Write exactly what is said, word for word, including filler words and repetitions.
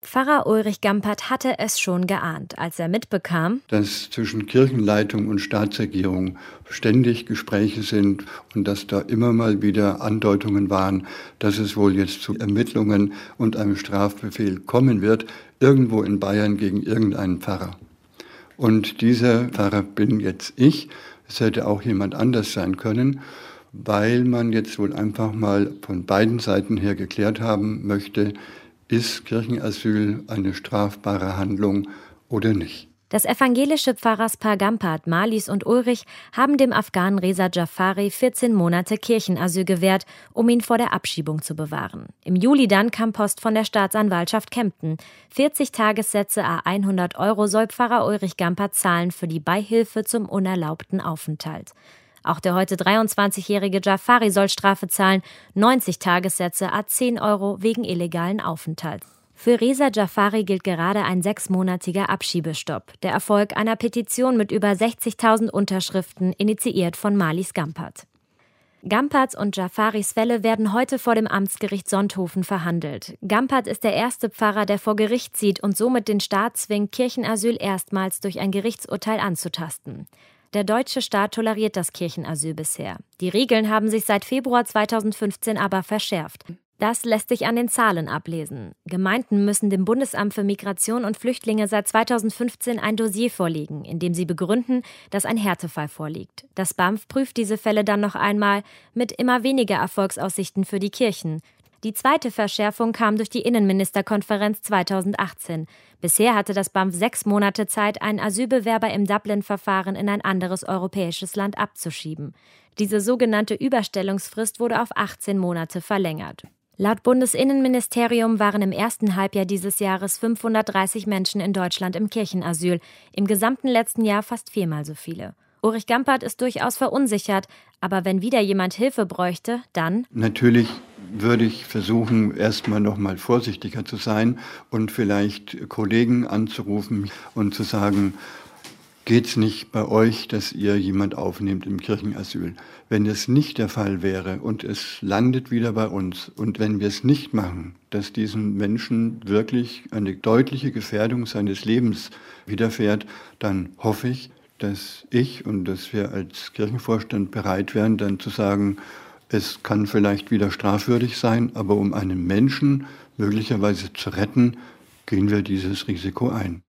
Pfarrer Ulrich Gampert hatte es schon geahnt, als er mitbekam, dass zwischen Kirchenleitung und Staatsregierung ständig Gespräche sind und dass da immer mal wieder Andeutungen waren, dass es wohl jetzt zu Ermittlungen und einem Strafbefehl kommen wird, irgendwo in Bayern gegen irgendeinen Pfarrer. Und dieser Pfarrer bin jetzt ich. Es hätte auch jemand anders sein können, weil man jetzt wohl einfach mal von beiden Seiten her geklärt haben möchte, ist Kirchenasyl eine strafbare Handlung oder nicht? Das evangelische Pfarrerspaar Gampert, Marlies und Ulrich haben dem Afghanen Reza Jafari vierzehn Monate Kirchenasyl gewährt, um ihn vor der Abschiebung zu bewahren. Im Juli dann kam Post von der Staatsanwaltschaft Kempten. vierzig Tagessätze à hundert Euro soll Pfarrer Ulrich Gampert zahlen für die Beihilfe zum unerlaubten Aufenthalt. Auch der heute dreiundzwanzigjährige Jafari soll Strafe zahlen, neunzig Tagessätze à zehn Euro wegen illegalen Aufenthalts. Für Reza Jafari gilt gerade ein sechsmonatiger Abschiebestopp, der Erfolg einer Petition mit über sechzigtausend Unterschriften, initiiert von Marlies Gampert. Gamperts und Jafaris Fälle werden heute vor dem Amtsgericht Sonthofen verhandelt. Gampert ist der erste Pfarrer, der vor Gericht zieht und somit den Staat zwingt, Kirchenasyl erstmals durch ein Gerichtsurteil anzutasten. Der deutsche Staat toleriert das Kirchenasyl bisher. Die Regeln haben sich seit Februar zweitausendfünfzehn aber verschärft. Das lässt sich an den Zahlen ablesen. Gemeinden müssen dem Bundesamt für Migration und Flüchtlinge seit zweitausendfünfzehn ein Dossier vorlegen, in dem sie begründen, dass ein Härtefall vorliegt. Das B A M F prüft diese Fälle dann noch einmal, mit immer weniger Erfolgsaussichten für die Kirchen. Die zweite Verschärfung kam durch die Innenministerkonferenz zweitausendachtzehn. Bisher hatte das B A M F sechs Monate Zeit, einen Asylbewerber im Dublin-Verfahren in ein anderes europäisches Land abzuschieben. Diese sogenannte Überstellungsfrist wurde auf achtzehn Monate verlängert. Laut Bundesinnenministerium waren im ersten Halbjahr dieses Jahres fünfhundertdreißig Menschen in Deutschland im Kirchenasyl. Im gesamten letzten Jahr fast viermal so viele. Ulrich Gampert ist durchaus verunsichert, aber wenn wieder jemand Hilfe bräuchte, dann... Natürlich würde ich versuchen, erstmal noch mal vorsichtiger zu sein und vielleicht Kollegen anzurufen und zu sagen, geht's nicht bei euch, dass ihr jemand aufnehmt im Kirchenasyl? Wenn es nicht der Fall wäre und es landet wieder bei uns und wenn wir es nicht machen, dass diesen Menschen wirklich eine deutliche Gefährdung seines Lebens widerfährt, dann hoffe ich, dass ich und dass wir als Kirchenvorstand bereit wären, dann zu sagen, es kann vielleicht wieder strafwürdig sein, aber um einen Menschen möglicherweise zu retten, gehen wir dieses Risiko ein.